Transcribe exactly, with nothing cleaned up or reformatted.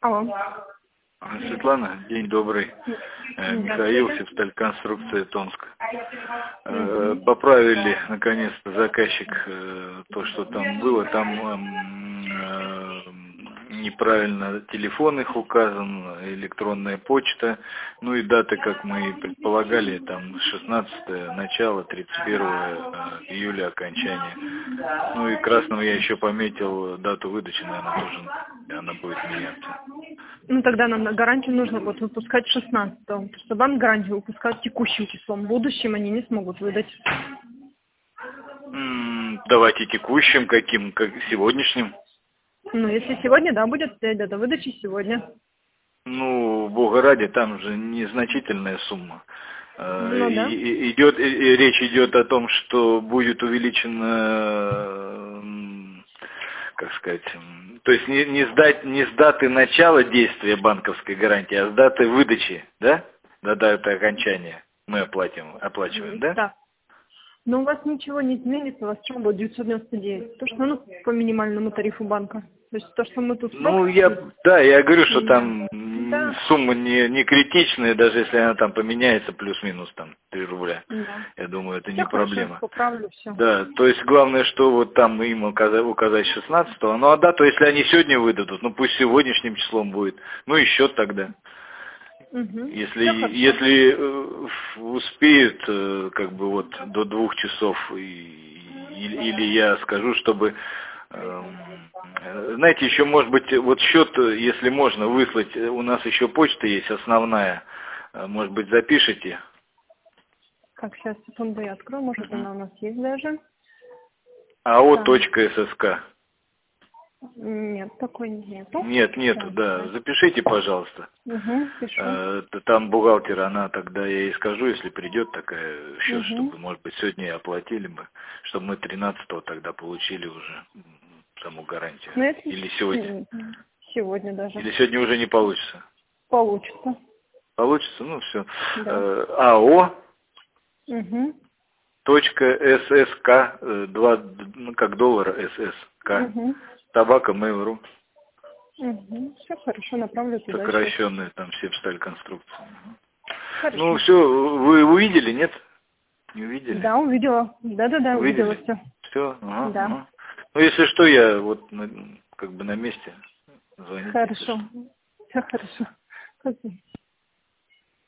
Алло. Светлана, день добрый. Михаил, Сибстальконструкция, Томск. Э, Поправили, наконец-то, заказчик э, то, что там было. Там э, неправильно телефон их указан, электронная почта. Ну и даты, как мы и предполагали, там шестнадцатое начало, тридцать первое июля окончание. Ну и красным я еще пометил дату выдачи, наверное, тоже она будет меняться. Ну тогда нам на гарантию нужно вот выпускать шестнадцатого, потому что банк гарантию выпускает текущим числом, будущим они не смогут выдать. М, Давайте текущим, каким, как сегодняшним. Ну если сегодня, да, будет стоять дата выдачи сегодня. Ну, бога ради, там же незначительная сумма. Ну да. И, и- идет, и- и речь идет о том, что будет увеличено, м, как сказать, м, то есть не, не, сдать, не с даты начала действия банковской гарантии, а с даты выдачи, да? До даты окончания мы оплатим, оплачиваем, да? Да. Но у вас ничего не изменится, у вас чем будет девятьсот девяносто девять. То, что ну, по минимальному тарифу банка. То есть то, что мы тут срок... Ну, я, да, я говорю, что там Да. сумма не, не критичная, даже если она там поменяется плюс-минус там три рубля. Да. Я думаю, это Все не хорошо, проблема. поправлю все. Да, то есть главное, что вот там им указать, указать шестнадцатого. Ну а да, то если они сегодня выдадут, ну пусть сегодняшним числом будет. Ну и счет тогда. Угу. Если, если э, успеют, э, как бы вот до двух часов, и, или, или я скажу, чтобы, э, знаете, еще может быть, вот счет, если можно выслать, у нас еще почта есть основная, может быть, запишите. Как сейчас, секунду, я открою, может она у нас есть даже. АО.ССК. Нет, такой нету. Нет, нету, да. Запишите, пожалуйста. Угу, пишу. Там бухгалтер, она тогда я ей скажу, если придет такая счет, Угу. чтобы, может быть, сегодня и оплатили бы, чтобы мы тринадцатого тогда получили уже саму гарантию. Ну, если... Или сегодня. Сегодня даже. Или сегодня уже не получится. Получится. Получится, ну все. Да. АО. Угу. Точка ССК, два, ну как доллара ССК. Угу. Табака Mail.ru. Угу. Все хорошо, направлю туда. Сокращенные там все встали конструкции. Хорошо. Ну все, вы увидели, нет? Не увидели? Да, увидела. Да-да-да, увидела все. Все? Ага, Да. ага. Ну если что, я вот на, как бы на месте. Звоните. Хорошо. Все хорошо. Окей.